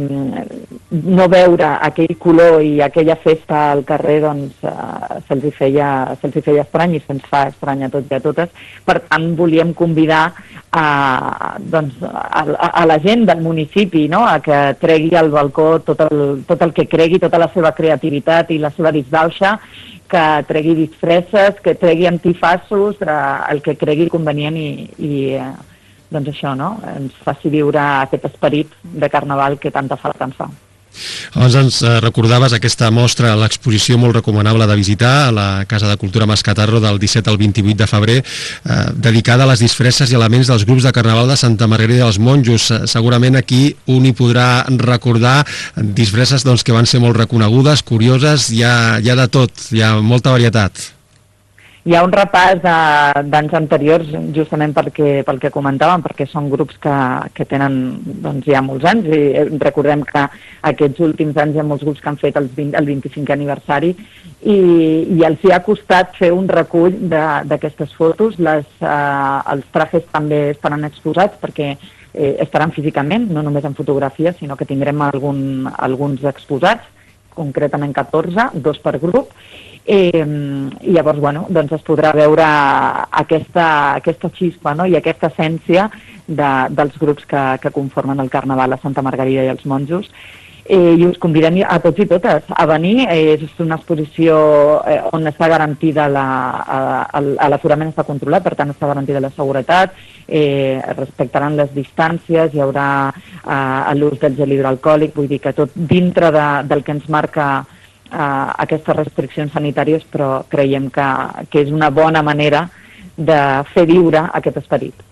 no veure aquell color i aquella festa al carrer, doncs eh, se'ls hi feia, se'ls hi feia estrany, i se'ns fa estrany a tots i a totes. Per tant, volíem convidar a, doncs, a, a la gent del municipi, no?, a que tregui al balcó tot el, tot el que cregui, tota la seva creativitat i la seva disbauxa, que tregui disfresses, que tregui antifassos, eh, el que cregui convenient i, i, doncs això, no? Ens faci viure aquest esperit de carnaval que tanta falta ens fa. Abans ens recordaves aquesta mostra, l'exposició molt recomanable de visitar a la Casa de Cultura Mascatarro del disset al vint-i-vuit de febrer, eh, dedicada a les disfresses i elements dels grups de Carnaval de Santa Margarida dels Monjos. Segurament aquí un hi podrà recordar disfresses doncs, que van ser molt reconegudes, curioses, hi ha, hi ha de tot, hi ha molta varietat. Hi ha un repàs d'anys anteriors, justament perquè, pel que comentàvem, perquè són grups que, que tenen doncs, ja molts anys, i recordem que aquests últims anys hi ha molts grups que han fet el, vint, el vint-i-cinquè aniversari, i, i els hi ha costat fer un recull d'aquestes fotos. Les, eh, els trajes també estaran exposats perquè eh, estaran físicament, no només en fotografia, sinó que tindrem algun, alguns exposats, concretament catorze, dos per grup, Eh, i llavors, bueno, doncs es podrà veure aquesta, aquesta xispa, no? I aquesta essència de, dels grups que, que conformen el Carnaval a Santa Margarida i els Monjos. Eh, I us convidem a tots i totes a venir. Eh, és una exposició eh, on està garantida l'aforament, està controlat, per tant està garantida la seguretat, eh, respectaran les distàncies, hi haurà eh, l'ús del gel hidroalcohòlic, vull dir que tot dintre de, del que ens marca Uh, aquestes restriccions sanitàries, però creiem que, que és una bona manera de fer viure aquest esperit.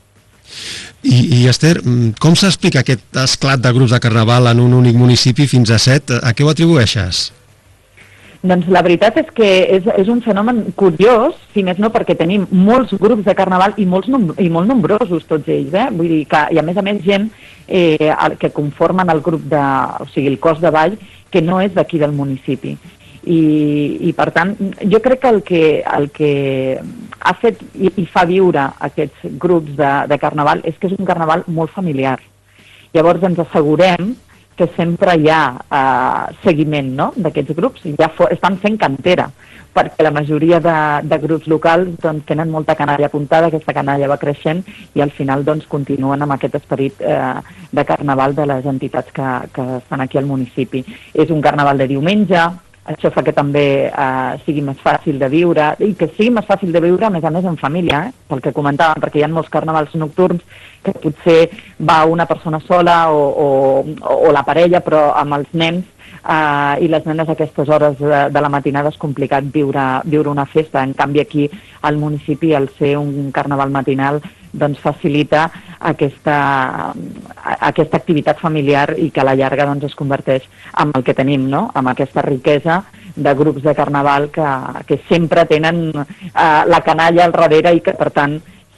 I, i Esther, com s'explica aquest esclat de grups de Carnaval en un únic municipi fins a set? A què ho atribueixes? Doncs la veritat és que és, és un fenomen curiós, si més no perquè tenim molts grups de Carnaval i, molts nom i molt nombrosos tots ells, eh? Vull dir que, i a més a més gent eh, que conformen el grup de, o sigui, el cos de ball, que no és d'aquí del municipi. I, i per tant, jo crec que el que, el que ha fet i, i fa viure aquests grups de, de Carnaval és que és un Carnaval molt familiar. Llavors ens assegurem que sempre hi ha eh, seguiment, no?, d'aquests grups, ja estan fent cantera, perquè la majoria de, de grups locals doncs, tenen molta canalla apuntada, aquesta canalla va creixent i al final doncs, continuen amb aquest esperit eh, de Carnaval de les entitats que, que estan aquí al municipi. És un Carnaval de diumenge, això fa que també eh, sigui més fàcil de viure, i que sigui més fàcil de viure a més a més en família, eh? Pel que comentàvem, perquè hi ha molts carnavals nocturns que potser va una persona sola o, o, o la parella, però amb els nens Uh, i les nenes a aquestes hores de, de la matinada és complicat viure, viure una festa. En canvi aquí al municipi, al ser un carnaval matinal, doncs facilita aquesta, aquesta activitat familiar i que a la llarga doncs, es converteix en el que tenim, no?, amb aquesta riquesa de grups de carnaval que, que sempre tenen uh, la canalla al darrere i que per tant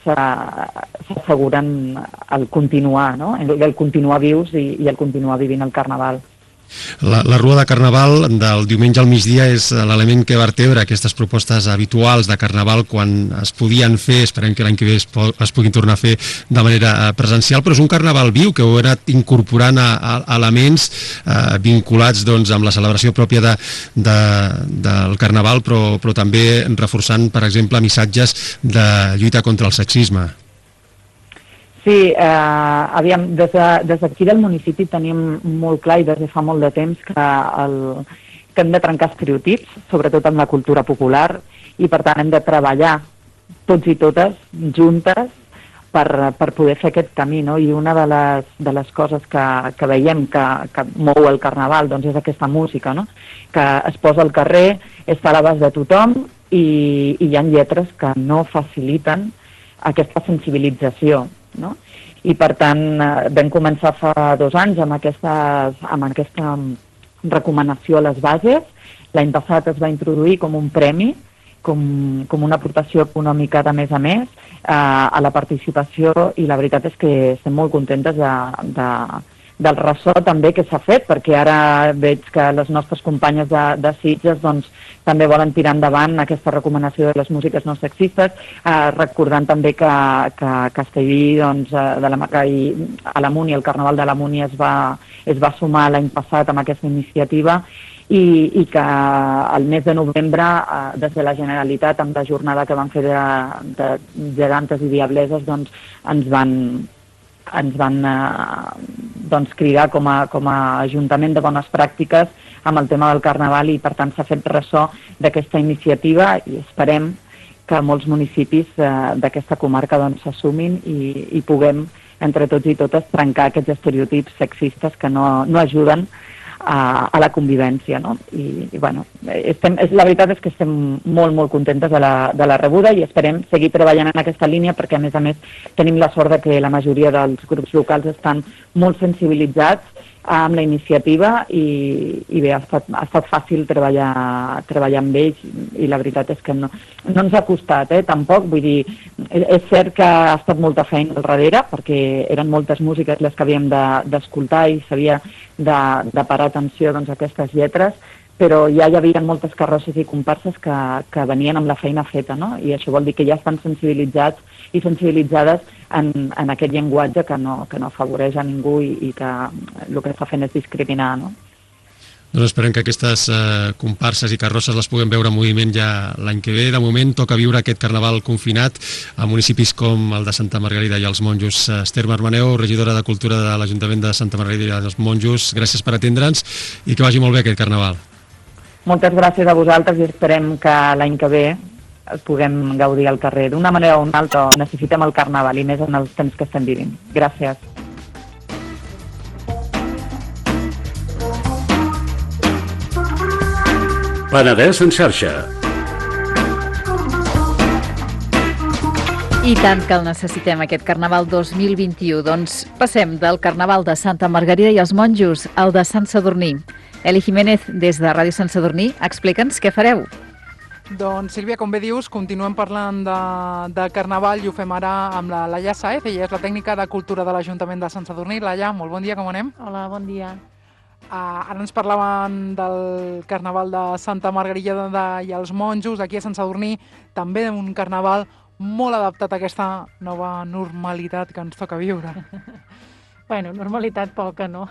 s'asseguren el continuar, no?, el continuar vius i, i el continuar vivint el carnaval. La, la Rua de Carnaval del diumenge al migdia és l'element que vertebra aquestes propostes habituals de Carnaval quan es podien fer, esperem que l'any que ve es, po es puguin tornar a fer de manera presencial, però és un Carnaval viu que ho ha anat incorporant a, a, a elements eh, vinculats doncs, amb la celebració pròpia de, de, del Carnaval, però, però també reforçant, per exemple, missatges de lluita contra el sexisme. Sí, eh, aviam, des d'aquí de, del municipi tenim molt clar i des de fa molt de temps que, el, que hem de trencar estereotips, sobretot amb la cultura popular, i per tant hem de treballar tots i totes juntes per, per poder fer aquest camí, no? I una de les, de les coses que, que veiem que, que mou el Carnaval doncs és aquesta música, no?, que es posa al carrer, està a l'abast de tothom i, i hi ha lletres que no faciliten aquesta sensibilització, no? I per tant vam començar fa dos anys amb, aquestes, amb aquesta recomanació a les bases. L'any passat es va introduir com un premi, com, com una aportació econòmica de més a més eh, a la participació, i la veritat és que estem molt contentes de, de, del ressò també que s'ha fet, perquè ara veig que les nostres companyes de, de Sitges doncs, també volen tirar endavant aquesta recomanació de les músiques no sexistes, eh, recordant també que, que Castellví, doncs, de la, a la Múnia, el Carnaval de la Múnia es va, es va sumar l'any passat amb aquesta iniciativa, i, i que al mes de novembre, eh, des de la Generalitat, amb la jornada que van fer de, de gegantes i diableses, doncs, ens van... ens van eh, doncs, cridar com a, com a Ajuntament de Bones Pràctiques amb el tema del Carnaval, i per tant s'ha fet ressò d'aquesta iniciativa i esperem que molts municipis eh, d'aquesta comarca doncs, s'assumin i, i puguem entre tots i totes, trencar aquests estereotips sexistes que no, no ajuden a, a la convivència, no? I, i bueno, estem, la veritat és que estem molt, molt contentes de la, de la rebuda i esperem seguir treballant en aquesta línia perquè, a més a més, tenim la sort de que la majoria dels grups locals estan molt sensibilitzats amb la iniciativa i, i bé, ha estat, ha estat fàcil treballar, treballar amb ells i la veritat és que no, no ens ha costat, eh, tampoc, vull dir, és cert que ha estat molta feina al darrere perquè eren moltes músiques les que havíem d'escoltar de, i s'havia de, de parar atenció doncs, a aquestes lletres, però ja hi havia moltes carrosses i comparses que, que venien amb la feina feta, no? I això vol dir que ja estan sensibilitzats i sensibilitzades en, en aquest llenguatge que no, que no afavoreix a ningú i, i que el que està fent és discriminar, no? Doncs esperem que aquestes eh, comparses i carrosses les puguem veure en moviment ja l'any que ve. De moment toca viure aquest carnaval confinat a municipis com el de Santa Margarida i els Monjos. Esther Marmaneu, regidora de Cultura de l'Ajuntament de Santa Margarida i els Monjos, gràcies per atendre'ns i que vagi molt bé aquest carnaval. Moltes gràcies a vosaltres i esperem que l'any que ve puguem gaudir al carrer. D'una manera o una altra necessitem el carnaval i més en els temps que estem vivint. Gràcies. Penedès en xarxa. I tant que el necessitem, aquest Carnaval dos mil vint-i-u. Doncs passem del Carnaval de Santa Margarida i els Monjos al de Sant Sadurní. Eli Jiménez, des de Ràdio Sant Sadurní, explica'ns què fareu. Doncs, Sílvia, com bé dius, continuem parlant de, de Carnaval i ho fem ara amb la Laia Saez. Ella és la tècnica de Cultura de l'Ajuntament de Sant Sadurní. Laia, molt bon dia, com anem? Hola, bon dia. Uh, ara ens parlaven del Carnaval de Santa Margarida de, i els Monjos, aquí a Sant Sadurní, també un Carnaval molt adaptat a aquesta nova normalitat que ens toca viure. Bueno, normalitat poca, no?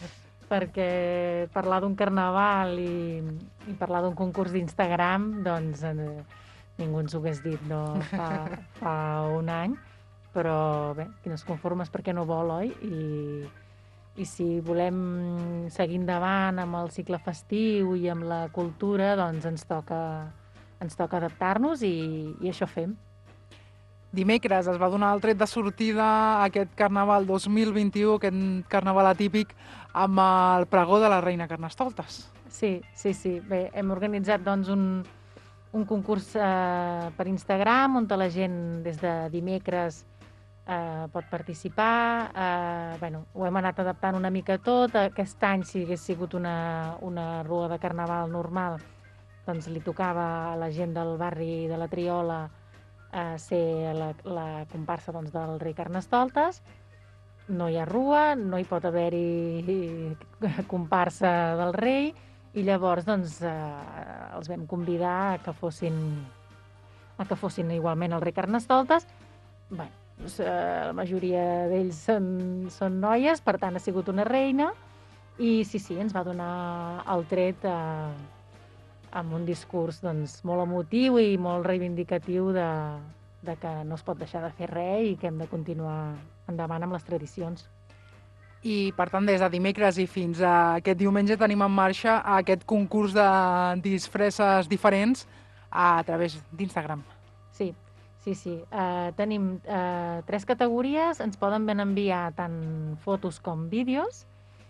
Perquè parlar d'un carnaval i, i parlar d'un concurs d'Instagram, doncs eh, ningú ens ho hagués dit no? fa, fa un any, però bé, qui no es conforma és perquè no vol, oi? I, i si volem seguir endavant amb el cicle festiu i amb la cultura, doncs ens toca, ens toca adaptar-nos i, i això fem. Dimecres es va donar el tret de sortida a aquest Carnaval dos mil vint-i-u, aquest Carnaval atípic, amb el pregó de la Reina Carnestoltes. Sí, sí, sí. Bé, hem organitzat doncs, un, un concurs eh, per Instagram on la gent des de dimecres eh, pot participar. Eh, bueno, ho hem anat adaptant una mica tot. Aquest any, si hagués sigut una, una rua de Carnaval normal, doncs li tocava a la gent del barri de la Triola a ser la, la comparsa doncs, del rei Carnestoltes. No hi ha rua, no hi pot haver-hi comparsa del rei i llavors doncs, eh, els vam convidar a que fossin, a que fossin igualment el rei Carnestoltes. Bé, doncs, eh, la majoria d'ells són, són noies, per tant ha sigut una reina i sí, sí, ens va donar el tret eh, amb un discurs doncs, molt emotiu i molt reivindicatiu de, de que no es pot deixar de fer res i que hem de continuar endavant amb les tradicions. I, per tant, des de dimecres i fins a aquest diumenge tenim en marxa aquest concurs de disfresses diferents a través d'Instagram. Sí, sí, sí. Uh, tenim uh, tres categories, ens poden ben enviar tant fotos com vídeos,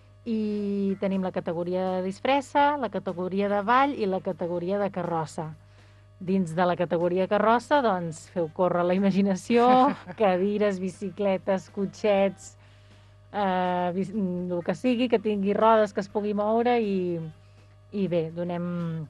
i tenim la categoria de disfressa, la categoria de ball i la categoria de carrossa. Dins de la categoria carrossa, doncs, feu córrer la imaginació, cadires, bicicletes, cotxets, eh, el que sigui, que tingui rodes, que es pugui moure i, i bé, donem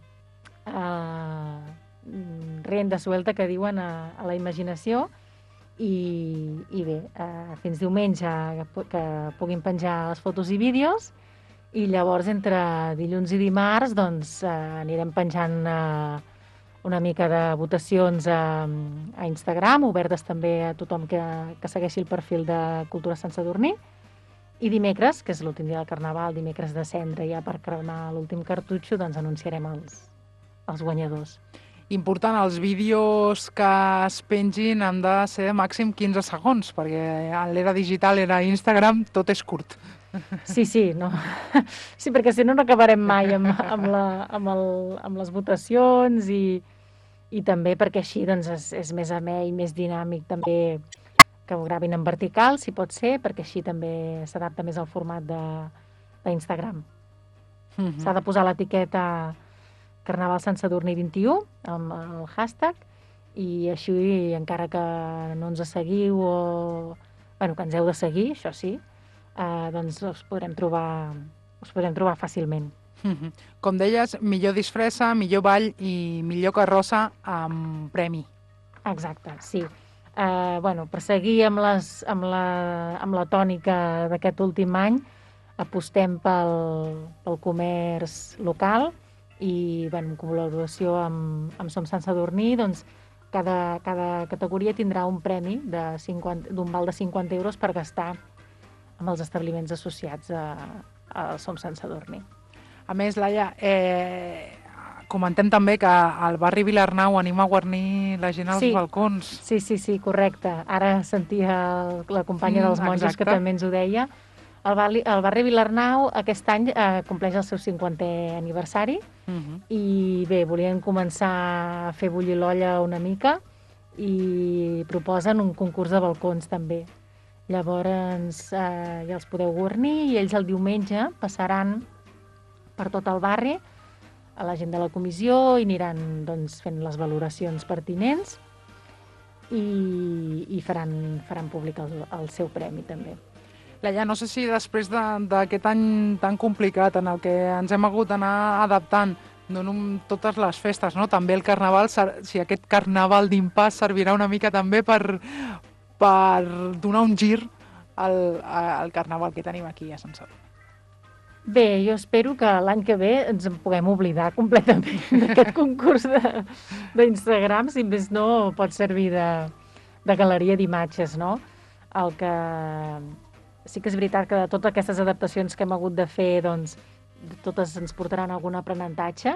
eh, renda suelta, que diuen, a, a la imaginació. I, i bé, eh, fins diumenge que, que puguin penjar les fotos i vídeos i llavors entre dilluns i dimarts doncs, eh, anirem penjant eh, una mica de votacions a, a Instagram, obertes també a tothom que, que segueixi el perfil de Cultura Sant Sadurní. I dimecres, que és l'últim dia del Carnaval, dimecres de cendra, ja per cremar l'últim cartutxo, doncs anunciarem els, els guanyadors. Important, els vídeos que es pengin han de ser de màxim quinze segons, perquè en l'era digital, era Instagram, tot és curt. Sí, sí, no. Sí, perquè si no no acabarem mai amb, amb, la, amb, el, amb les votacions i, i també perquè així doncs, és, és més amè i més dinàmic també que ho gravin en vertical, si pot ser, perquè així també s'adapta més al format d'Instagram. Mm-hmm. S'ha de posar l'etiqueta Carnaval Sant Sadurní vint i u, amb el hashtag, i així, encara que no ens seguiu o... Bueno, que ens heu de seguir, això sí, eh, doncs us podrem trobar, us podrem trobar fàcilment. Mm-hmm. Com deies, millor disfressa, millor ball i millor carrossa amb premi. Exacte, sí. Eh, bueno, per seguir amb, les, amb, la, amb la tònica d'aquest últim any, apostem pel, pel comerç local i, bueno, en col·laboració amb, amb Som Sant Sadurní, doncs, cada, cada categoria tindrà un premi d'un val de cinquanta euros per gastar amb els establiments associats a, a Som Sant Sadurní. A més, Laia, eh, comentem també que al barri Vilarnau anima a guarnir la gent als sí. balcons. Sí, sí, sí, correcte. Ara sentia la companya dels monjos mm, que també ens ho deia. El barri, el barri Vilarnau aquest any eh, compleix el seu cinquantè aniversari uh-huh. i bé, volien començar a fer bullir l'olla una mica i proposen un concurs de balcons també. Llavors eh, ja els podeu guarnir i ells el diumenge passaran per tot el barri a la gent de la comissió i aniran doncs, fent les valoracions pertinents i, i faran, faran públic el, el seu premi també. Laia, no sé si després d'aquest any tan complicat en el que ens hem hagut d'anar adaptant, no només totes les festes, no? També el carnaval, si aquest carnaval d'impàs servirà una mica també per, per donar un gir al, al carnaval que tenim aquí a Sant Sadurní. Bé, jo espero que l'any que ve ens en puguem oblidar completament d'aquest concurs d'Instagram, si més no pot servir de, de galeria d'imatges, no? El que... Sí que és veritat que de totes aquestes adaptacions que hem hagut de fer, doncs, totes ens portaran algun aprenentatge,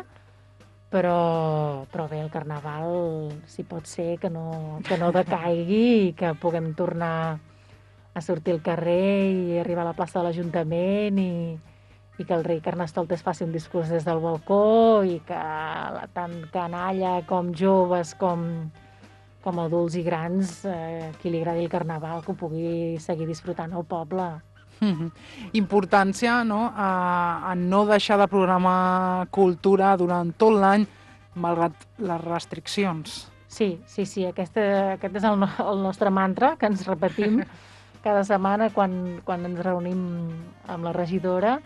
però, però bé, el carnaval, si pot ser, que no, que no decaigui i que puguem tornar a sortir al carrer i arribar a la plaça de l'Ajuntament i, i que el rei Carnestoltes faci un discurs des del balcó i que tant canalla com joves com... com adults i grans, eh, qui li agradi el carnaval, que ho pugui seguir disfrutant al poble. Mm-hmm. Importància, no?, a, a no deixar de programar cultura durant tot l'any, malgrat les restriccions. Sí, sí, sí, aquest, aquest és el, no, el nostre mantra, que ens repetim cada setmana quan, quan ens reunim amb la regidora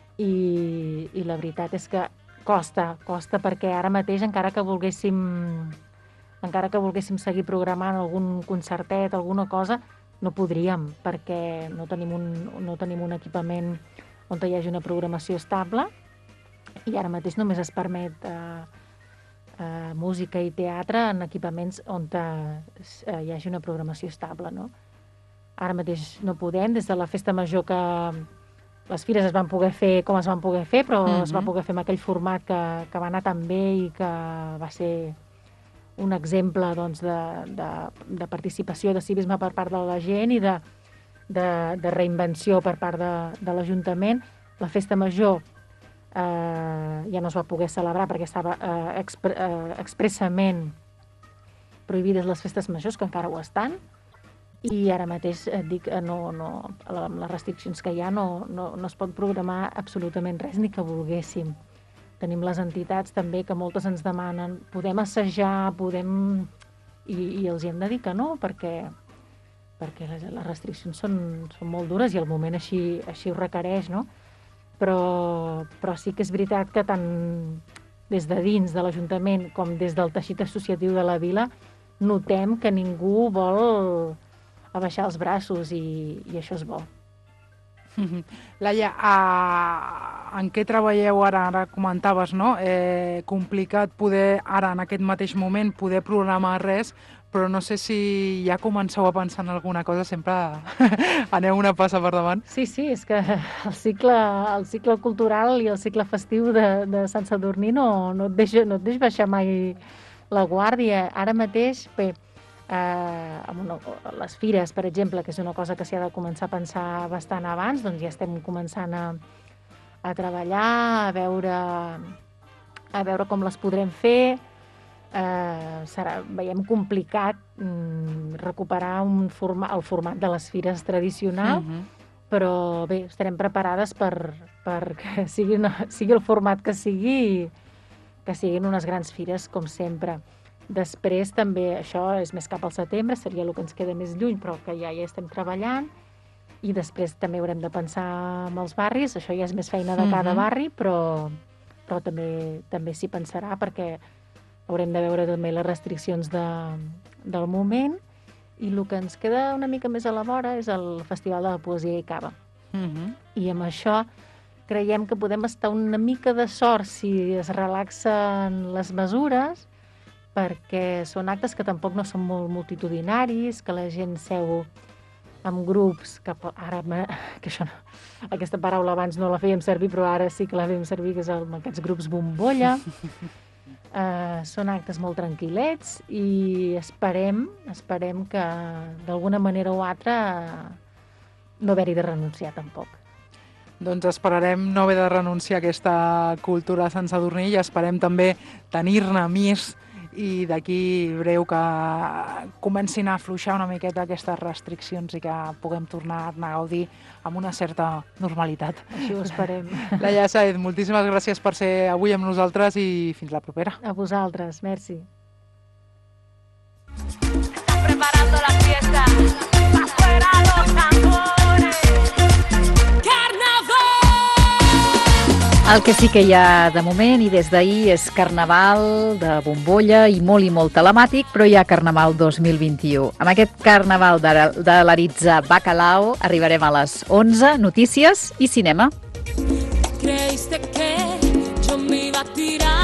i, i la veritat és que costa, costa perquè ara mateix, encara que volguéssim... encara que volguéssim seguir programant algun concertet, alguna cosa, no podríem, perquè no tenim un, no tenim un equipament on hi hagi una programació estable i ara mateix només es permet eh, eh, música i teatre en equipaments on eh, hi hagi una programació estable, no? Ara mateix no podem, des de la festa major que les fires es van poder fer com es van poder fer, però mm-hmm. es va poder fer amb aquell format que, que va anar tan bé i que va ser un exemple doncs, de, de, de participació, de civisme per part de la gent i de, de, de reinvenció per part de, de l'Ajuntament. La festa major eh, ja no es va poder celebrar perquè estava eh, expre, eh, expressament prohibides les festes majors, que encara ho estan, i ara mateix et dic, no, no, amb les restriccions que hi ha no, no, no es pot programar absolutament res ni que volguéssim. Tenim les entitats també que moltes ens demanen podem assajar, podem... I, i els hi hem de dir que no, perquè, perquè les, les restriccions són, són molt dures i el moment així, així ho requereix, no? Però, però sí que és veritat que tant des de dins de l'Ajuntament com des del teixit associatiu de la vila notem que ningú vol abaixar els braços i, i això és bo. Mm-hmm. Laia, a... en què treballeu ara? Ara comentaves, no? Eh, complicat poder, ara en aquest mateix moment, poder programar res, però no sé si ja comenceu a pensar en alguna cosa, sempre aneu una passa per davant. Sí, sí, és que el cicle, el cicle cultural i el cicle festiu de, de Sant Sadurní no, no, et deixa, no et deixa baixar mai la guàrdia. Ara mateix, bé, Eh, amb una, les fires, per exemple, que és una cosa que s'hi ha de començar a pensar bastant abans, doncs ja estem començant a, a treballar, a veure, a veure com les podrem fer. eh, serà, veiem complicat mm, recuperar un forma, el format de les fires tradicional, uh-huh. però bé, estarem preparades per, per que sigui, sigui el format que sigui i que siguin unes grans fires, com sempre. Després també, això és més cap al setembre, seria el que ens queda més lluny, però que ja hi estem treballant, i després també haurem de pensar en els barris, això ja és més feina de cada uh-huh. barri, però, però també, també s'hi pensarà, perquè haurem de veure també les restriccions de, del moment, i el que ens queda una mica més a la vora és el Festival de la Poesia i Cava. Uh-huh. I amb això creiem que podem estar una mica de sort si es relaxen les mesures, perquè són actes que tampoc no són molt multitudinaris, que la gent seu amb grups, que ara, que això no, aquesta paraula abans no la fèiem servir, però ara sí que la fèiem servir, que és el, aquests grups bombolla. Uh, són actes molt tranquil·lets i esperem, esperem que d'alguna manera o altra no haver-hi de renunciar tampoc. Doncs esperarem no haver de renunciar a aquesta cultura de Sant Sadurní i esperem també tenir-ne més i d'aquí breu que comencin a afluixar una miqueta aquestes restriccions i que puguem tornar a gaudir amb una certa normalitat. Així ho esperem. Laia Sáez, moltíssimes gràcies per ser avui amb nosaltres i fins la propera. A vosaltres, merci. Preparando la fiesta, afuera los tambores. El que sí que hi ha de moment i des d'ahir és Carnaval de bombolla i molt i molt telemàtic, però hi ha Carnaval dos mil vint-i-u. Amb aquest Carnaval de, de l'Aritza Bacalao arribarem a les onze, notícies i cinema. Creíste que yo me iba a tirar